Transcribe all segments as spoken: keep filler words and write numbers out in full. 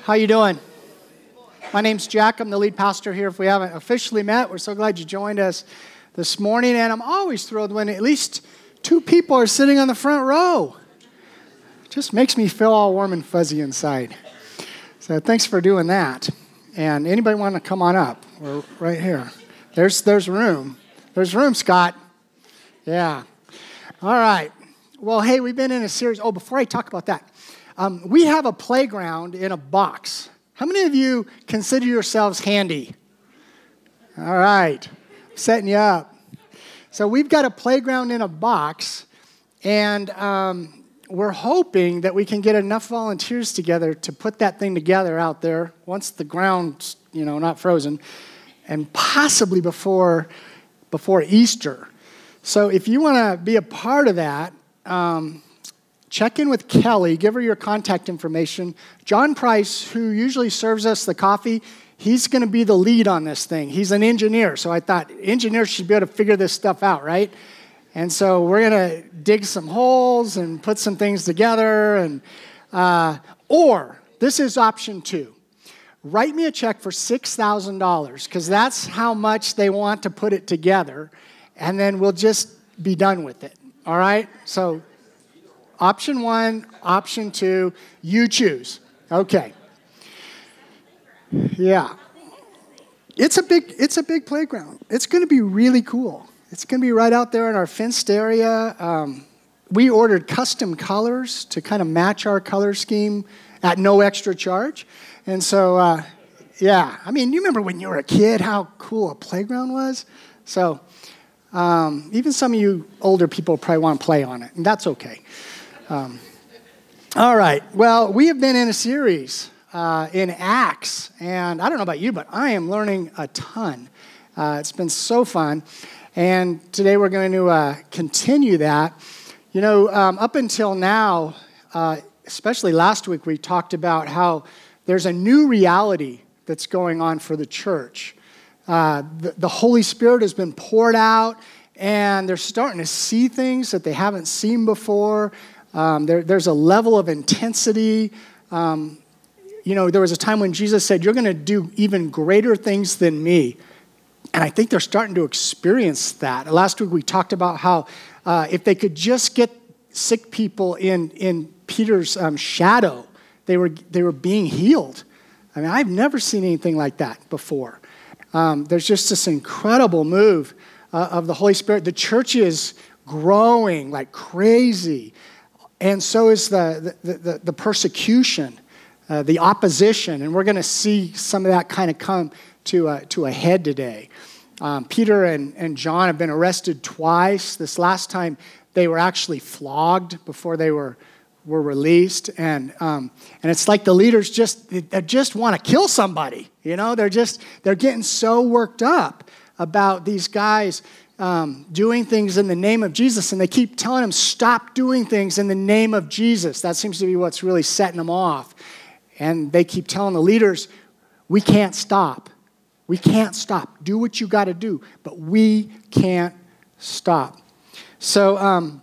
How you doing? My name's Jack. I'm the lead pastor here. If we haven't officially met, we're so glad you joined us this morning. And I'm always thrilled when at least two people are sitting on the front row. It just makes me feel all warm and fuzzy inside. So thanks for doing that. And anybody want to come on up? We're right here. There's there's room. There's room, Scott. Yeah. All right. Well, hey, we've been in a series. Oh, before I talk about that, um, we have a playground in a box. How many of you consider yourselves handy? All right. Setting you up. So we've got a playground in a box, and um, we're hoping that we can get enough volunteers together to put that thing together out there once the ground's, you know, not frozen, and possibly before before Easter. So if you want to be a part of that, um, check in with Kelly. Give her your contact information. John Price, who usually serves us the coffee, he's going to be the lead on this thing. He's an engineer, so I thought engineers should be able to figure this stuff out, right? And so we're going to dig some holes and put some things together. And uh, or this is option two. Write me a check for six thousand dollars because that's how much they want to put it together, and then we'll just be done with it, all right? So option one, option two, you choose. Okay. Yeah. It's a big, it's a big playground. It's going to be really cool. It's going to be right out there in our fenced area. Um, we ordered custom colors to kind of match our color scheme at no extra charge. And so, uh, yeah, I mean, you remember when you were a kid how cool a playground was? So um, even some of you older people probably want to play on it, and that's okay. Um, all right. Well, we have been in a series uh, in Acts, and I don't know about you, but I am learning a ton. Uh, it's been so fun, and today we're going to uh, continue that. You know, um, up until now, uh, especially last week, we talked about how there's a new reality that's going on for the church. Uh, the, the Holy Spirit has been poured out, and they're starting to see things that they haven't seen before. Um, there, there's a level of intensity. Um, you know, there was a time when Jesus said, you're going to do even greater things than me. And I think they're starting to experience that. Last week we talked about how uh, if they could just get sick people in, in Peter's um, shadow, they were, they were being healed. I mean, I've never seen anything like that before. Um, there's just this incredible move uh, of the Holy Spirit. The church is growing like crazy. And so is the, the, the, the persecution, uh, the opposition. And we're going to see some of that kind of come to a, to a head today. Um, Peter and, and John have been arrested twice. This last time, they were actually flogged before they were, were released. And um, and it's like the leaders just they just want to kill somebody. You know, they're just, they're getting so worked up about these guys Um, doing things in the name of Jesus, and they keep telling them, stop doing things in the name of Jesus. That seems to be what's really setting them off. And they keep telling the leaders, we can't stop. We can't stop. Do what you got to do, but we can't stop. So um,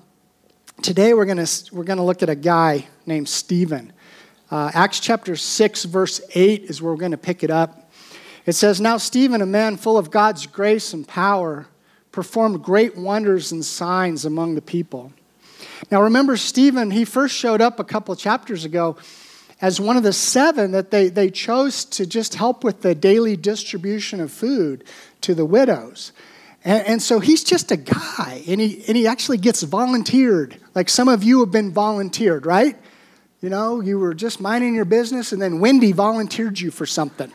today we're going to we're going to look at a guy named Stephen. Uh, Acts chapter six, verse eight is where we're going to pick it up. It says, now Stephen, a man full of God's grace and power, performed great wonders and signs among the people. Now remember, Stephen, he first showed up a couple chapters ago as one of the seven that they, they chose to just help with the daily distribution of food to the widows. And, and so he's just a guy, and he, and he actually gets volunteered. Like some of you have been volunteered, right? You know, you were just minding your business, and then Wendy volunteered you for something.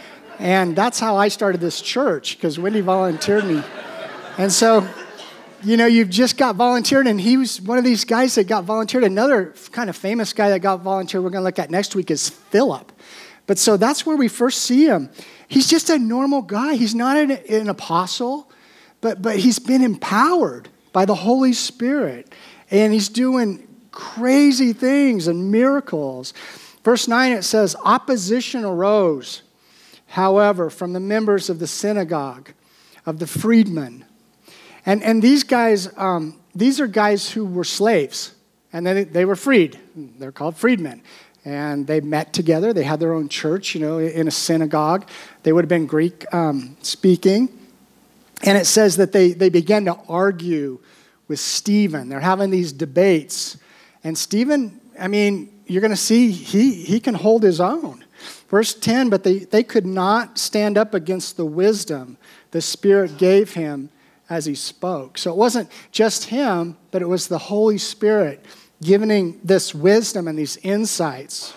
And that's how I started this church, because Wendy volunteered me. And so, you know, you've just got volunteered, and he was one of these guys that got volunteered. Another kind of famous guy that got volunteered we're going to look at next week is Philip. But so that's where we first see him. He's just a normal guy. He's not an, an apostle, but, but he's been empowered by the Holy Spirit. And he's doing crazy things and miracles. Verse nine, it says, opposition arose, however, from the members of the synagogue, of the freedmen. And and these guys, um, these are guys who were slaves, and then they were freed. They're called freedmen. and they met together. They had their own church, you know, in a synagogue. They would have been Greek um, speaking. And it says that they, they began to argue with Stephen. They're having these debates. And Stephen, I mean, you're going to see he, he can hold his own. Verse ten, but they, they could not stand up against the wisdom the Spirit gave him as he spoke. So it wasn't just him, but it was the Holy Spirit giving this wisdom and these insights.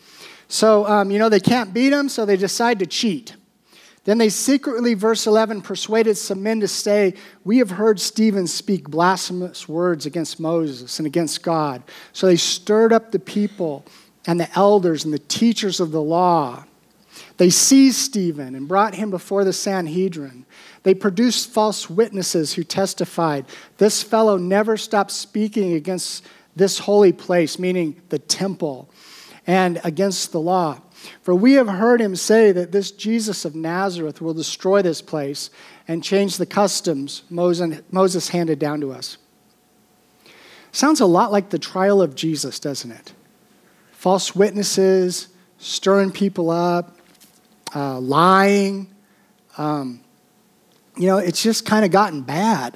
So, um, you know, they can't beat him, so they decide to cheat. Then they secretly, verse eleven, persuaded some men to say, we have heard Stephen speak blasphemous words against Moses and against God. So they stirred up the people and the elders and the teachers of the law. They seized Stephen and brought him before the Sanhedrin. They produced false witnesses who testified, this fellow never stopped speaking against this holy place, meaning the temple, and against the law. For we have heard him say that this Jesus of Nazareth will destroy this place and change the customs Moses handed down to us. Sounds a lot like the trial of Jesus, doesn't it? False witnesses, stirring people up, uh, lying. Um, you know, it's just kind of gotten bad.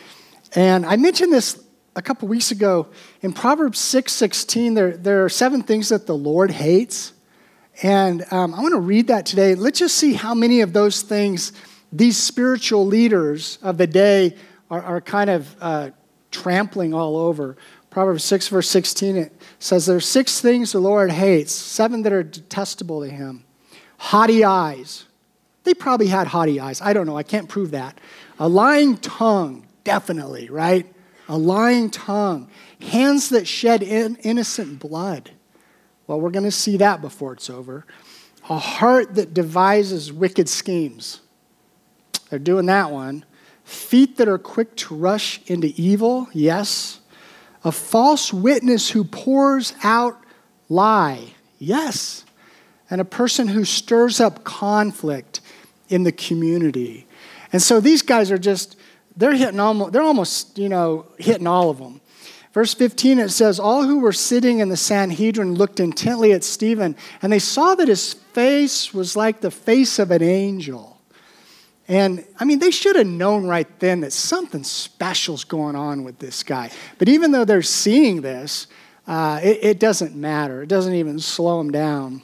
And I mentioned this a couple weeks ago. In Proverbs six sixteen, there, there are seven things that the Lord hates. And um, I want to read that today. Let's just see how many of those things these spiritual leaders of the day are, are kind of uh, trampling all over. Proverbs six, verse sixteen, it says, there are six things the Lord hates, seven that are detestable to him. Haughty eyes. They probably had haughty eyes. I don't know. I can't prove that. A lying tongue, definitely, right? A lying tongue. Hands that shed in innocent blood. Well, we're going to see that before it's over. A heart that devises wicked schemes. They're doing that one. Feet that are quick to rush into evil. Yes. A false witness who pours out lie. Yes. And a person who stirs up conflict in the community. And so these guys are just, they're hitting almost, they're almost, you know, hitting all of them. Verse fifteen, it says, all who were sitting in the Sanhedrin looked intently at Stephen, and they saw that his face was like the face of an angel. And, I mean, they should have known right then that something special's going on with this guy. But even though they're seeing this, uh, it, it doesn't matter. It doesn't even slow them down.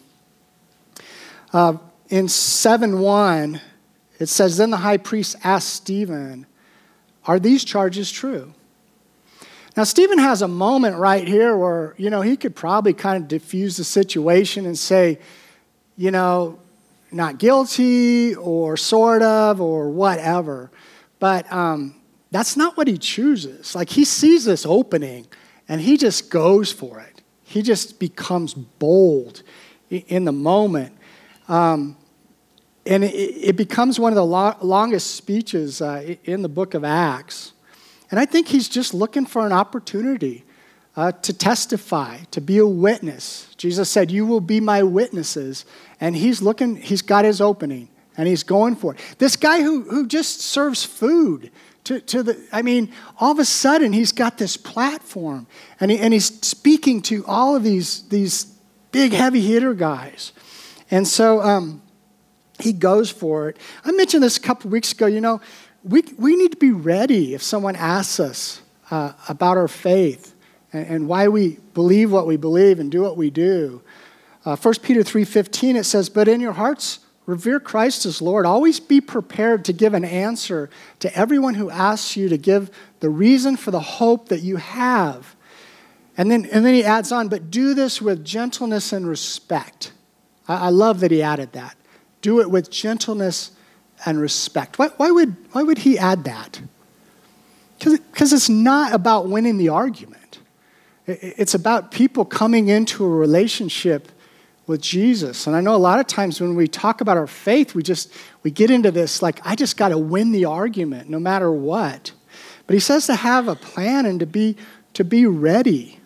Uh, in seven one, it says, then the high priest asked Stephen, are these charges true? Now, Stephen has a moment right here where, you know, he could probably kind of diffuse the situation and say, you know, not guilty or sort of or whatever. But um, that's not what he chooses. Like, he sees this opening and he just goes for it. He just becomes bold in the moment. Um, and it, it becomes one of the lo- longest speeches uh, in the book of Acts. And I think he's just looking for an opportunity uh, to testify, to be a witness. Jesus said, you will be my witnesses. And he's looking, he's got his opening, and he's going for it. This guy who, who just serves food to, to the, I mean, all of a sudden he's got this platform, and, he, and he's speaking to all of these, these big heavy hitter guys. And so um, he goes for it. I mentioned this a couple weeks ago, you know, We we need to be ready if someone asks us uh, about our faith and, and why we believe what we believe and do what we do. Uh, First Peter three fifteen, it says, but in your hearts, revere Christ as Lord. Always be prepared to give an answer to everyone who asks you to give the reason for the hope that you have. And then, and then he adds on, but do this with gentleness and respect. I, I love that he added that. Do it with gentleness and respect. Why, why would why would he add that? Because it's not about winning the argument. It's about people coming into a relationship with Jesus. And I know a lot of times when we talk about our faith, we just we get into this like, I just got to win the argument no matter what. But he says to have a plan and to be to be ready.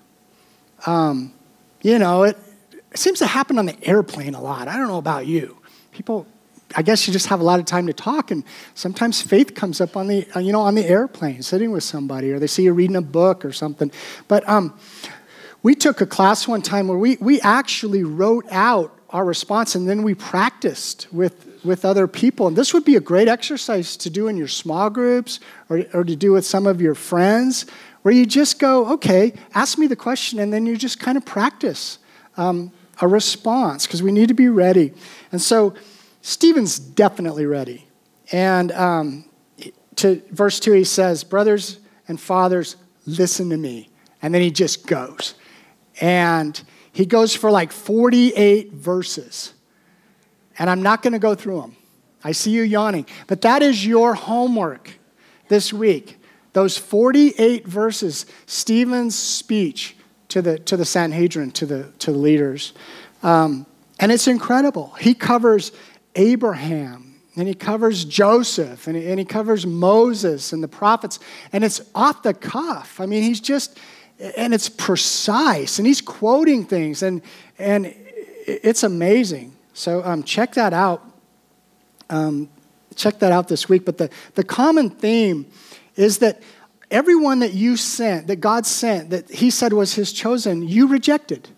Um, you know, it, it seems to happen on the airplane a lot. I don't know about you. People, I guess you just have a lot of time to talk, and sometimes faith comes up on the, you know, on the airplane, sitting with somebody, or they see you reading a book or something. But um, We took a class one time where we, we actually wrote out our response and then we practiced with, with other people. And this would be a great exercise to do in your small groups or, or to do with some of your friends, where you just go, okay, ask me the question, and then you just kind of practice um, a response, because we need to be ready. And so Stephen's definitely ready. And um, to verse two, he says, brothers and fathers, listen to me. And then he just goes. And he goes for like forty-eight verses. And I'm not going to go through them. I see you yawning. But that is your homework this week. Those forty-eight verses, Stephen's speech to the to the Sanhedrin, to the to the leaders. Um, and it's incredible. He covers Abraham, and he covers Joseph, and he, and he covers Moses and the prophets. And it's off the cuff. I mean, he's just, and it's precise, and he's quoting things, and and it's amazing. So um, check that out. Um, check that out this week. But the, the common theme is that everyone that you sent, that God sent, that he said was his chosen, you rejected.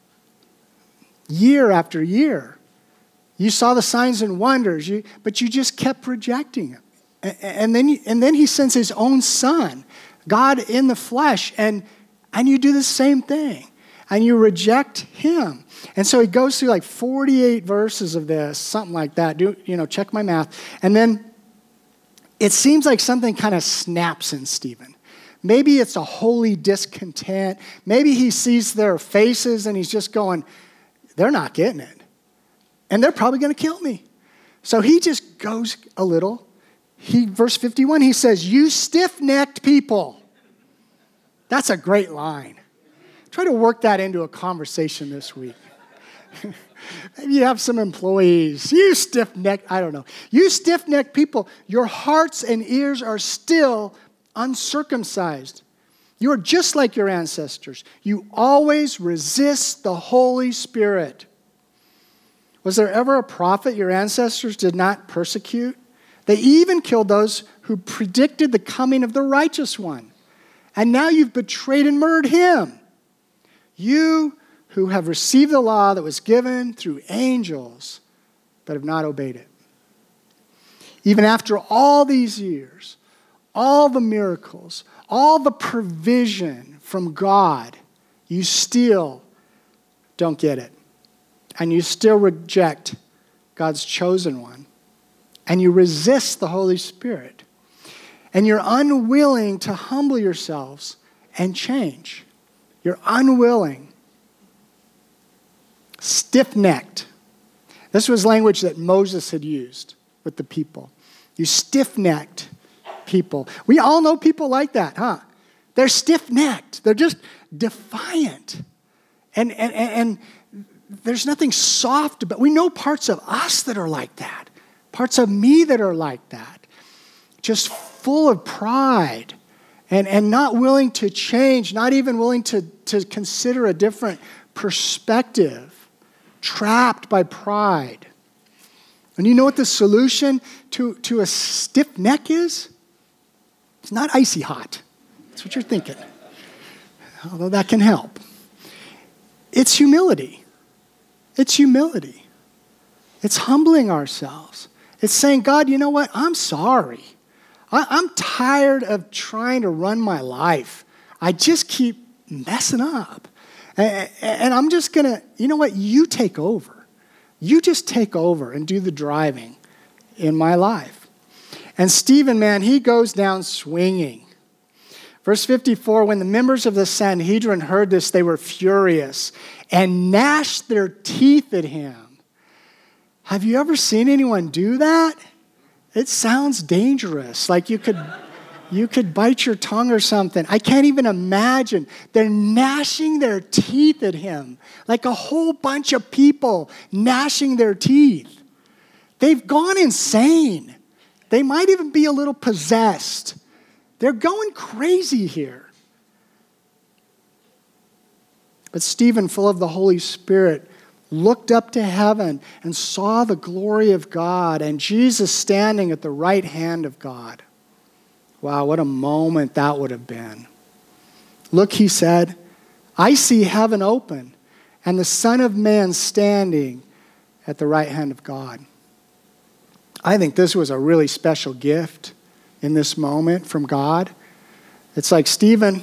Year after year. You saw the signs and wonders, you, but you just kept rejecting him. And, and, then, and then he sends his own son, God in the flesh, and, and you do the same thing. And you reject him. And so he goes through like forty-eight verses of this, something like that. Do, you know, check my math. And then it seems like something kind of snaps in Stephen. Maybe it's a holy discontent. Maybe he sees their faces and he's just going, they're not getting it. And they're probably going to kill me. So he just goes a little. He, verse fifty-one, he says, you stiff-necked people. That's a great line. Try to work that into a conversation this week. Maybe you have some employees. You stiff-necked, I don't know. You stiff-necked people, your hearts and ears are still uncircumcised. You are just like your ancestors. You always resist the Holy Spirit. Was there ever a prophet your ancestors did not persecute? They even killed those who predicted the coming of the righteous one. And now you've betrayed and murdered him. You who have received the law that was given through angels, but have not obeyed it. Even after all these years, all the miracles, all the provision from God, you still don't get it. And you still reject God's chosen one. And you resist the Holy Spirit. And you're unwilling to humble yourselves and change. You're unwilling. Stiff-necked. This was language that Moses had used with the people. You stiff-necked people. We all know people like that, huh? They're stiff-necked. They're just defiant. And, and, and there's nothing soft about it. We know parts of us that are like that. Parts of me that are like that. Just full of pride. And, and not willing to change. Not even willing to, to consider a different perspective. Trapped by pride. And you know what the solution to, to a stiff neck is? It's not icy hot. That's what you're thinking. Although that can help. It's humility. It's humility. It's humbling ourselves. It's saying, God, you know what? I'm sorry. I, I'm tired of trying to run my life. I just keep messing up. And, and I'm just going to, you know what? You take over. You just take over and do the driving in my life. And Stephen, man, he goes down swinging. Verse fifty-four, when the members of the Sanhedrin heard this, they were furious and gnashed their teeth at him. Have you ever seen anyone do that? It sounds dangerous, like you could, you could bite your tongue or something. I can't even imagine. They're gnashing their teeth at him, like a whole bunch of people gnashing their teeth. They've gone insane. They might even be a little possessed. They're going crazy here. But Stephen, full of the Holy Spirit, looked up to heaven and saw the glory of God and Jesus standing at the right hand of God. Wow, what a moment that would have been. Look, he said, I see heaven open and the Son of Man standing at the right hand of God. I think this was a really special gift in this moment from God. It's like, Stephen,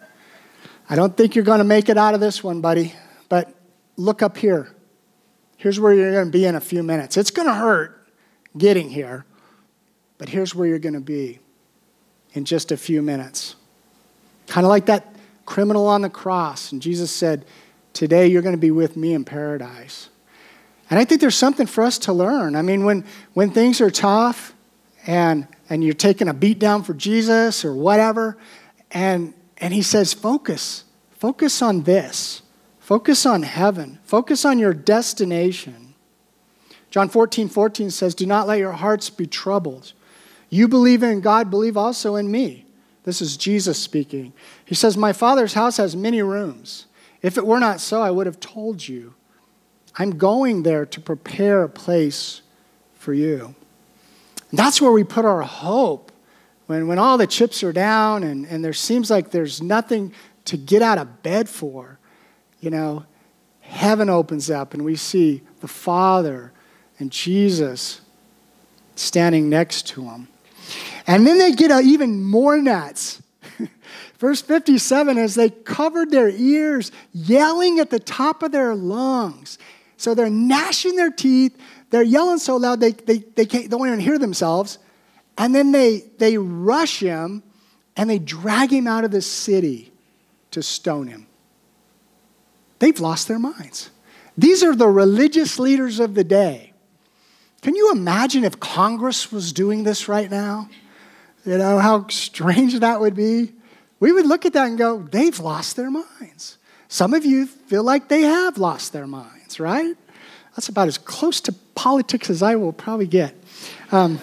I don't think you're going to make it out of this one, buddy, but look up here. Here's where you're going to be in a few minutes. It's going to hurt getting here, but here's where you're going to be in just a few minutes. Kind of like that criminal on the cross. And Jesus said, today you're going to be with me in paradise. And I think there's something for us to learn. I mean, when, when things are tough and, and you're taking a beat down for Jesus or whatever, and, and he says, focus. Focus on this. Focus on heaven. Focus on your destination. John fourteen fourteen says, do not let your hearts be troubled. You believe in God, believe also in me. This is Jesus speaking. He says, my Father's house has many rooms. If it were not so, I would have told you. I'm going there to prepare a place for you. And that's where we put our hope. When, when all the chips are down and, and there seems like there's nothing to get out of bed for, you know, heaven opens up and we see the Father and Jesus standing next to him. And then they get even more nuts. Verse fifty-seven, as they covered their ears, yelling at the top of their lungs. So they're gnashing their teeth. They're yelling so loud they, they, they can't, don't even hear themselves. And then they, they rush him and they drag him out of the city to stone him. They've lost their minds. These are the religious leaders of the day. Can you imagine if Congress was doing this right now? You know, how strange that would be. We would look at that and go, they've lost their minds. Some of you feel like they have lost their minds, right? That's about as close to politics as I will probably get. Um,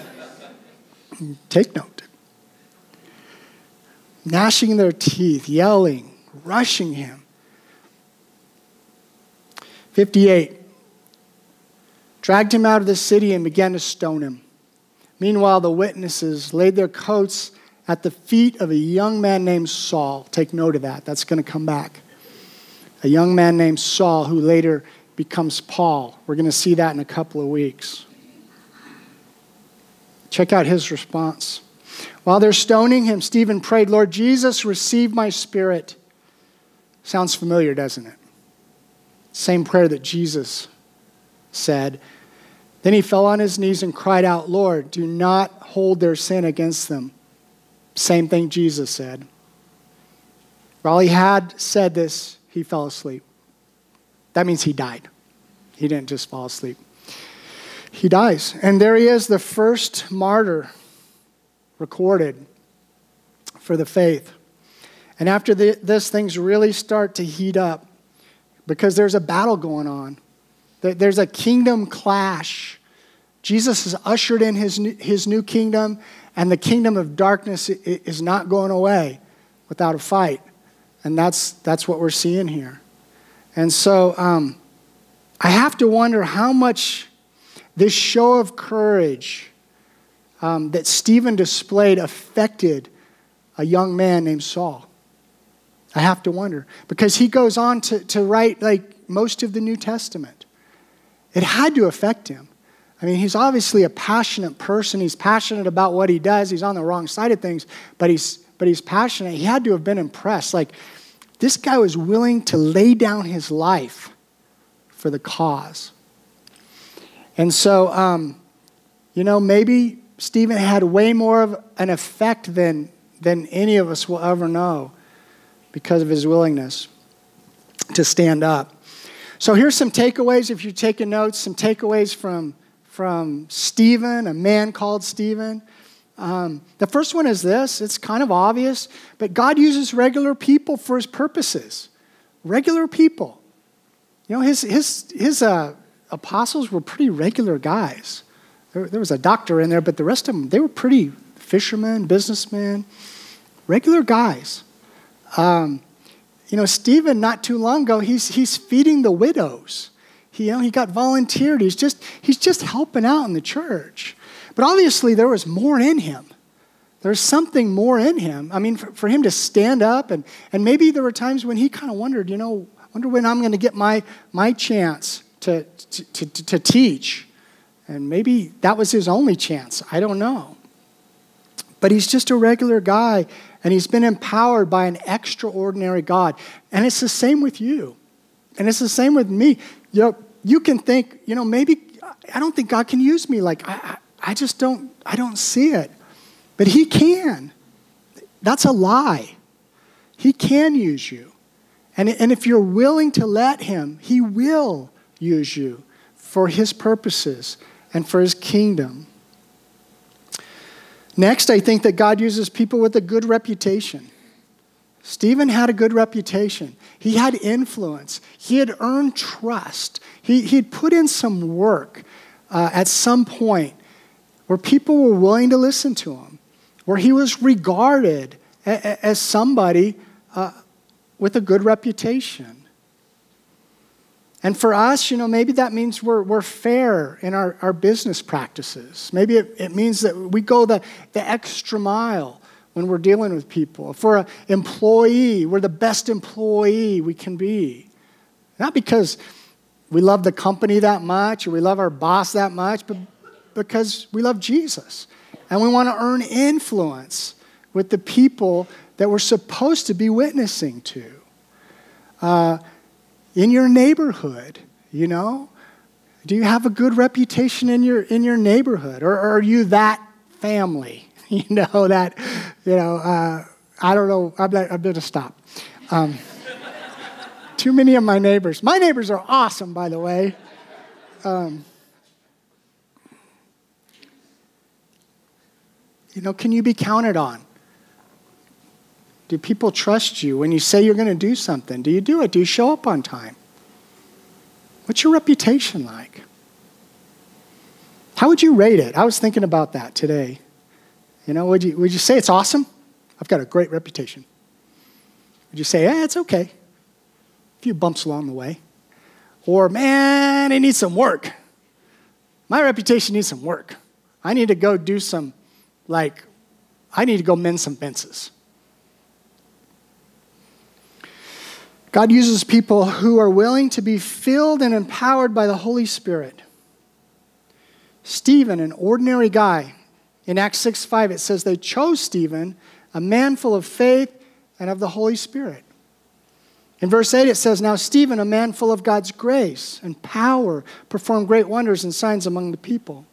take note. Gnashing their teeth, yelling, rushing him. fifty-eight. Dragged him out of the city and began to stone him. Meanwhile, the witnesses laid their coats at the feet of a young man named Saul. Take note of that. That's going to come back. A young man named Saul who later becomes Paul. We're going to see that in a couple of weeks. Check out his response. While they're stoning him, Stephen prayed, Lord Jesus, receive my spirit. Sounds familiar, doesn't it? Same prayer that Jesus said. Then he fell on his knees and cried out, Lord, do not hold their sin against them. Same thing Jesus said. While he had said this, he fell asleep. That means he died. He didn't just fall asleep. He dies. And there he is, the first martyr recorded for the faith. And after the, this, things really start to heat up because there's a battle going on. There's a kingdom clash. Jesus has ushered in his new, his new kingdom, and the kingdom of darkness is not going away without a fight. And that's that's what we're seeing here. And so um, I have to wonder how much this show of courage um, that Stephen displayed affected a young man named Saul. I have to wonder. Because he goes on to, to write like most of the New Testament. It had to affect him. I mean, he's obviously a passionate person. He's passionate about what he does. He's on the wrong side of things, but he's but he's passionate. He had to have been impressed. Like, this guy was willing to lay down his life for the cause. And so, um, you know, maybe Stephen had way more of an effect than, than any of us will ever know because of his willingness to stand up. So here's some takeaways, if you're taking notes, some takeaways from, from Stephen, a man called Stephen. Um, the first one is this. It's kind of obvious, but God uses regular people for his purposes. Regular people. You know, his his his uh, apostles were pretty regular guys. There, there was a doctor in there, but the rest of them, they were pretty fishermen, businessmen, regular guys. Um, you know, Stephen, not too long ago, he's he's feeding the widows. He, you know, he got volunteered. He's just he's just helping out in the church. But obviously, there was more in him. There's something more in him. I mean, for, for him to stand up, and, and maybe there were times when he kind of wondered, you know, wonder when I'm going to get my, my chance to, to, to, to teach. And maybe that was his only chance. I don't know. But he's just a regular guy, and he's been empowered by an extraordinary God. And it's the same with you. And it's the same with me. You know, you can think, you know, maybe I don't think God can use me. Like, I, I, I just don't, I don't see it. But he can. That's a lie. He can use you. And, and if you're willing to let him, he will use you for his purposes and for his kingdom. Next, I think that God uses people with a good reputation. Stephen had a good reputation. He had influence. He had earned trust. He had put in some work uh, at some point where people were willing to listen to him, where he was regarded a- as somebody uh, with a good reputation. And for us, you know, maybe that means we're, we're fair in our, our business practices. Maybe it, it means that we go the, the extra mile when we're dealing with people. If we're an employee, we're the best employee we can be. Not because we love the company that much or we love our boss that much, but because we love Jesus. And we want to earn influence with the people that we're supposed to be witnessing to. Uh, in your neighborhood, you know? Do you have a good reputation in your in your neighborhood? Or, or are you that family? You know, that, you know, uh, I don't know. I'm, I'm going to stop. Um, too many of my neighbors. My neighbors are awesome, by the way. Um, you know, can you be counted on? Do people trust you when you say you're going to do something? Do you do it? Do you show up on time? What's your reputation like? How would you rate it? I was thinking about that today. You know, would you, would you say it's awesome? I've got a great reputation. Would you say, eh, it's okay? A few bumps along the way. Or, man, it needs some work. My reputation needs some work. I need to go do some, like, I need to go mend some fences. God uses people who are willing to be filled and empowered by the Holy Spirit. Stephen, an ordinary guy, in Acts six five, it says they chose Stephen, a man full of faith and of the Holy Spirit. In verse eight, it says, now Stephen, a man full of God's grace and power, performed great wonders and signs among the people.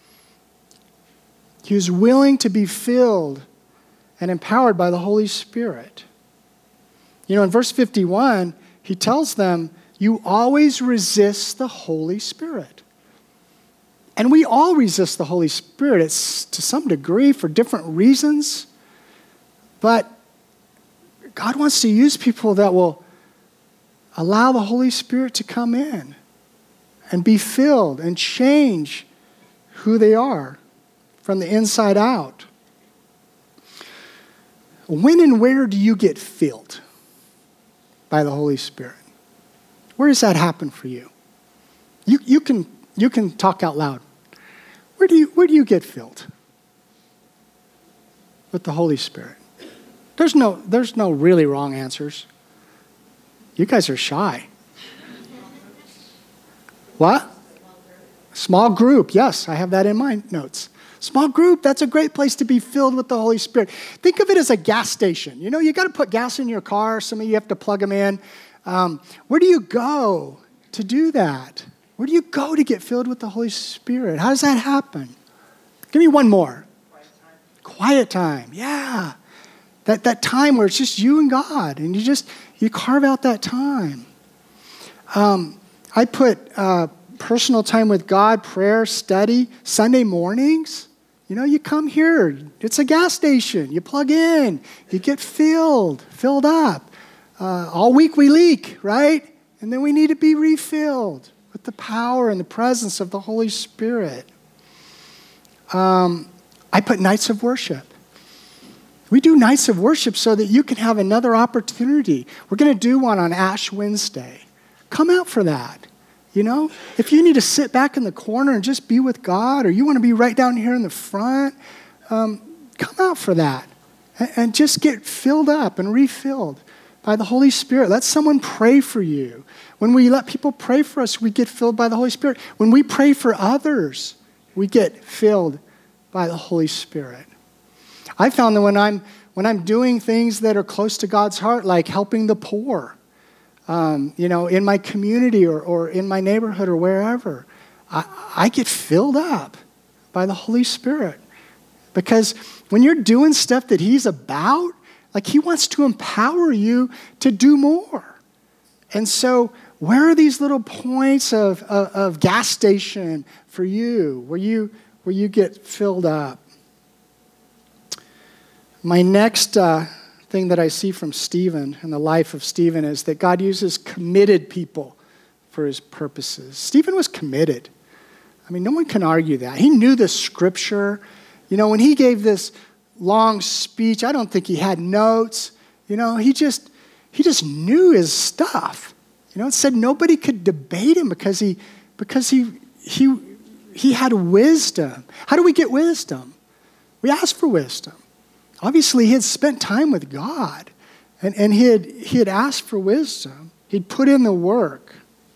He was willing to be filled and empowered by the Holy Spirit. You know, in verse fifty-one, he tells them, you always resist the Holy Spirit. And we all resist the Holy Spirit. It's to some degree for different reasons. But God wants to use people that will allow the Holy Spirit to come in and be filled and change who they are from the inside out. When and where do you get filled by the Holy Spirit? Where does that happen for you? You, you, can, you can talk out loud. Where do you, where do you get filled with the Holy Spirit? There's no, there's no really wrong answers. You guys are shy. What? Small group. Yes, I have that in my notes. Small group, that's a great place to be filled with the Holy Spirit. Think of it as a gas station. You know, you got to put gas in your car. Some of you have to plug them in. Um, where do you go to do that? Where do you go to get filled with the Holy Spirit? How does that happen? Give me one more. Quiet time. Quiet time, yeah. That, that time where it's just you and God, and you just, you carve out that time. Um, I put uh, personal time with God, prayer, study, Sunday mornings. You know, you come here. It's a gas station. You plug in. You get filled, filled up. Uh, all week we leak, right? And then we need to be refilled with the power and the presence of the Holy Spirit. Um, I put nights of worship. We do nights of worship so that you can have another opportunity. We're going to do one on Ash Wednesday. Come out for that. You know, if you need to sit back in the corner and just be with God, or you want to be right down here in the front, um, come out for that and, and just get filled up and refilled by the Holy Spirit. Let someone pray for you. When we let people pray for us, we get filled by the Holy Spirit. When we pray for others, we get filled by the Holy Spirit. I found that when I'm when I'm doing things that are close to God's heart, like helping the poor, um, you know, in my community or, or in my neighborhood or wherever, I, I get filled up by the Holy Spirit. Because when you're doing stuff that He's about, like He wants to empower you to do more. And so where are these little points of, of, of gas station for you, where you where you get filled up? My next uh, thing that I see from Stephen and the life of Stephen is that God uses committed people for His purposes. Stephen was committed. I mean, no one can argue that. He knew the Scripture. You know, when he gave this long speech, I don't think he had notes. You know, he just he just knew his stuff. You know, it said nobody could debate him because he because he he he had wisdom. How do we get wisdom? We ask for wisdom. Obviously, he had spent time with God, and, and he had he had asked for wisdom. He'd put in the work.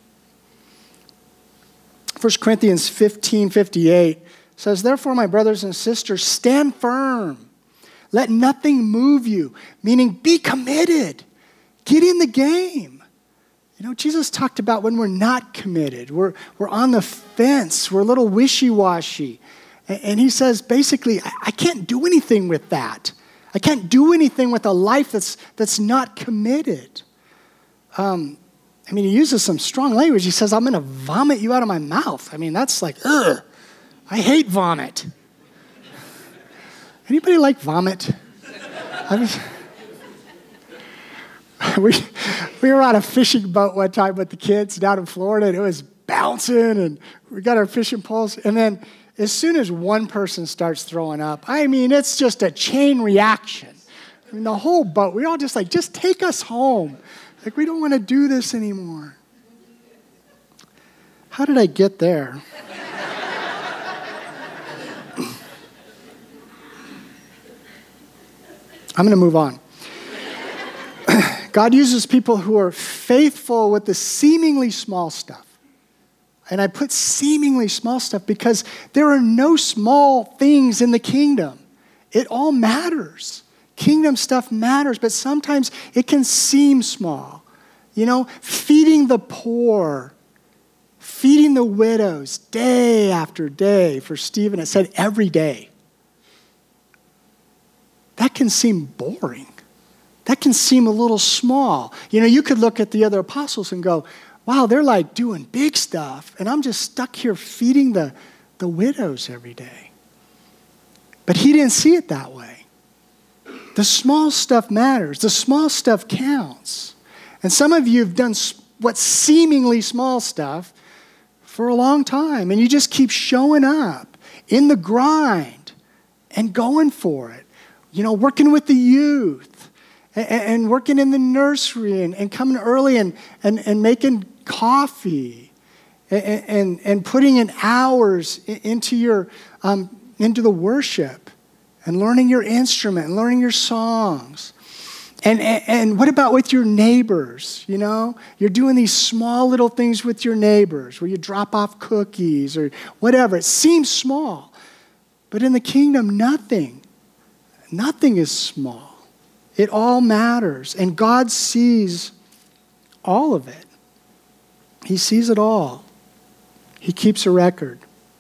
First Corinthians fifteen fifty-eight says, "Therefore, my brothers and sisters, stand firm. Let nothing move you," meaning be committed. Get in the game. You know, Jesus talked about when we're not committed. We're, we're on the fence. We're a little wishy-washy. And, and he says, basically, I, I can't do anything with that. I can't do anything with a life that's, that's not committed. Um, I mean, he uses some strong language. He says, I'm going to vomit you out of my mouth. I mean, that's like, ugh. I hate vomit. Anybody like vomit? I mean, we, we were on a fishing boat one time with the kids down in Florida, and it was bouncing, and we got our fishing poles. And then as soon as one person starts throwing up, I mean, it's just a chain reaction. I mean, the whole boat, we all just like, just take us home. Like, we don't want to do this anymore. How did I get there? I'm going to move on. God uses people who are faithful with the seemingly small stuff. And I put seemingly small stuff because there are no small things in the kingdom. It all matters. Kingdom stuff matters, but sometimes it can seem small. You know, feeding the poor, feeding the widows day after day. For Stephen, it said every day. That can seem boring. That can seem a little small. You know, you could look at the other apostles and go, wow, they're like doing big stuff, and I'm just stuck here feeding the, the widows every day. But he didn't see it that way. The small stuff matters. The small stuff counts. And some of you have done what's seemingly small stuff for a long time, and you just keep showing up in the grind and going for it. You know, working with the youth, and, and working in the nursery, and, and coming early and, and, and making coffee, and, and, and putting in hours into your um, into the worship, and learning your instrument, and learning your songs. And, and, and what about with your neighbors, you know? You're doing these small little things with your neighbors where you drop off cookies or whatever. It seems small. But in the kingdom, nothing, nothing is small. It all matters. And God sees all of it. He sees it all. He keeps a record.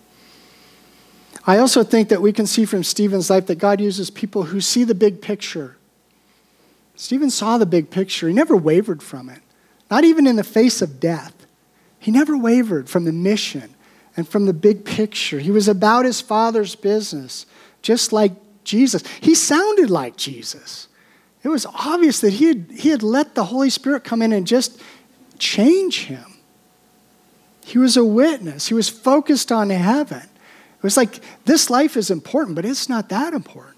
I also think that we can see from Stephen's life that God uses people who see the big picture. Stephen saw the big picture. He never wavered from it. Not even in the face of death. He never wavered from the mission and from the big picture. He was about his Father's business, just like Jesus. He sounded like Jesus. It was obvious that he had, he had let the Holy Spirit come in and just change him. He was a witness. He was focused on heaven. It was like, this life is important, but it's not that important.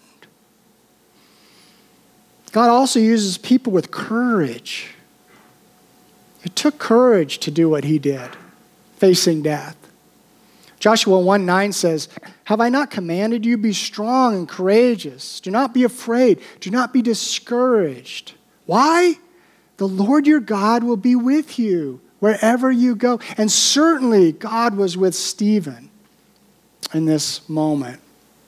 God also uses people with courage. It took courage to do what he did, facing death. Joshua one nine says, have I not commanded you, be strong and courageous? Do not be afraid. Do not be discouraged. Why? The Lord your God will be with you wherever you go. And certainly God was with Stephen in this moment.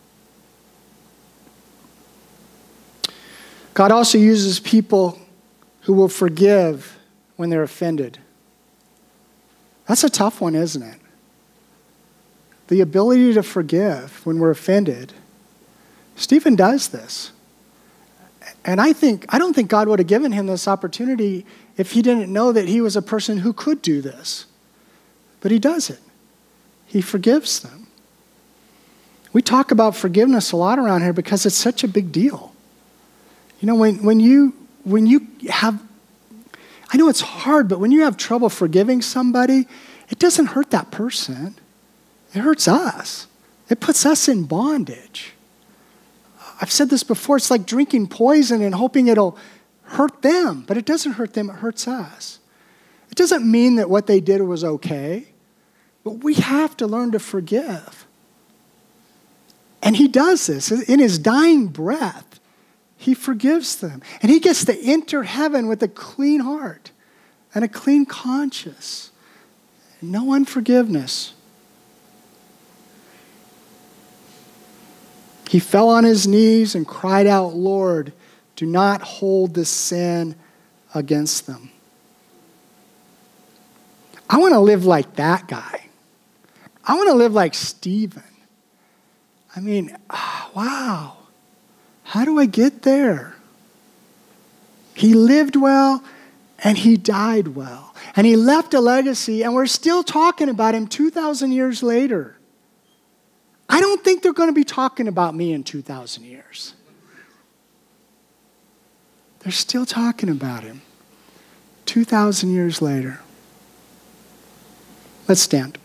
God also uses people who will forgive when they're offended. That's a tough one, isn't it? The ability to forgive when we're offended. Stephen does this. And I think I don't think God would have given him this opportunity if he didn't know that he was a person who could do this. But he does it. He forgives them. We talk about forgiveness a lot around here because it's such a big deal. You know, when, when you when you have, I know it's hard, but when you have trouble forgiving somebody, it doesn't hurt that person. It hurts us. It puts us in bondage. I've said this before, it's like drinking poison and hoping it'll hurt them, but it doesn't hurt them, it hurts us. It doesn't mean that what they did was okay, but we have to learn to forgive. And he does this. In his dying breath, he forgives them. And he gets to enter heaven with a clean heart and a clean conscience. No unforgiveness. He fell on his knees and cried out, Lord, do not hold this sin against them. I want to live like that guy. I want to live like Stephen. I mean, oh, wow. How do I get there? He lived well and he died well. And he left a legacy and we're still talking about him two thousand years later. I don't think they're going to be talking about me in two thousand years. They're still talking about him two thousand years later. Let's stand.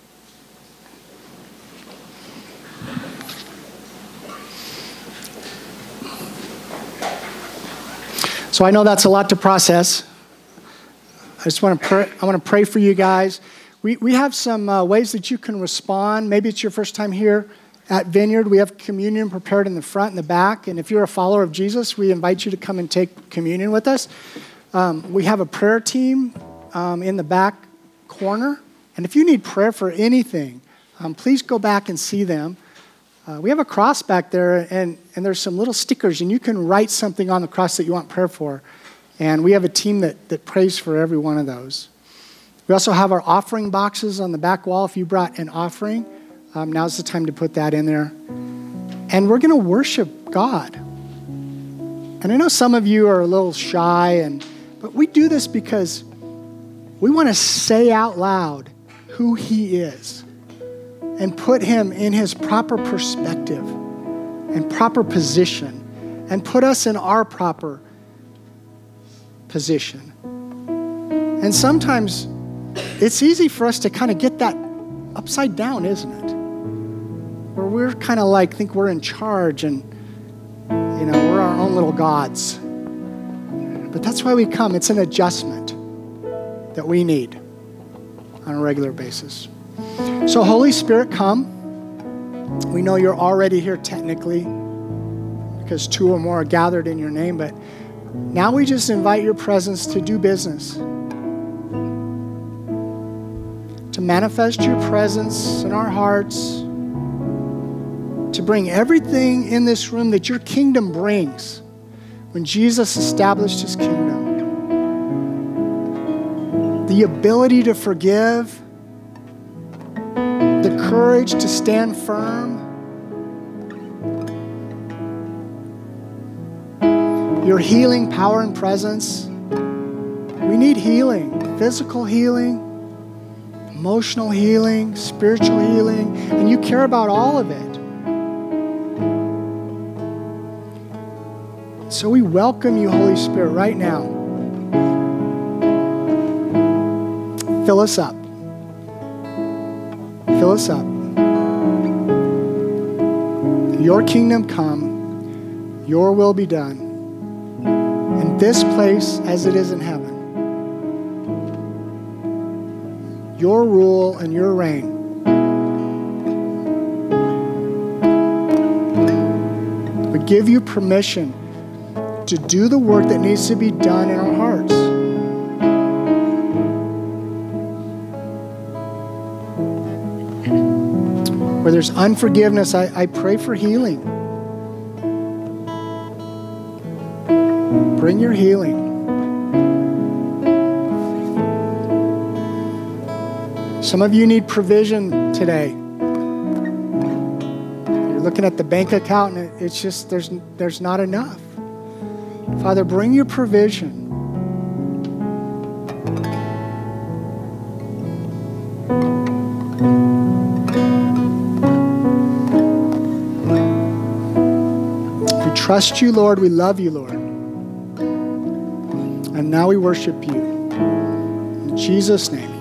So I know that's a lot to process. I just want to pray, I want to pray for you guys. We we have some uh, ways that you can respond. Maybe it's your first time here at Vineyard. We have communion prepared in the front and the back. And if you're a follower of Jesus, we invite you to come and take communion with us. Um, we have a prayer team um, in the back corner. And if you need prayer for anything, um, please go back and see them. Uh, we have a cross back there, and, and there's some little stickers, and you can write something on the cross that you want prayer for. And we have a team that, that prays for every one of those. We also have our offering boxes on the back wall. If you brought an offering, um, now's the time to put that in there. And we're going to worship God. And I know some of you are a little shy, and but we do this because we want to say out loud who he is and put him in his proper perspective and proper position and put us in our proper position. And sometimes it's easy for us to kind of get that upside down, isn't it? Where we're kind of like, think we're in charge and, you know, we're our own little gods. But that's why we come. It's an adjustment that we need on a regular basis. So Holy Spirit, come. We know you're already here technically because two or more are gathered in your name, but now we just invite your presence to do business, to manifest your presence in our hearts, to bring everything in this room that your kingdom brings when Jesus established his kingdom. The ability to forgive, the courage to stand firm, your healing power and presence. We need healing, physical healing, emotional healing, spiritual healing, and you care about all of it. So we welcome you, Holy Spirit, right now. Fill us up. Fill us up. Your kingdom come, your will be done, in this place as it is in heaven. Your rule and your reign give you permission to do the work that needs to be done in our hearts. Where there's unforgiveness, I, I pray for healing. Bring your healing. Some of you need provision today. You're looking at the bank account and it's just, there's, there's not enough. Father, bring your provision. We trust you, Lord. We love you, Lord. And now we worship you. In Jesus' name.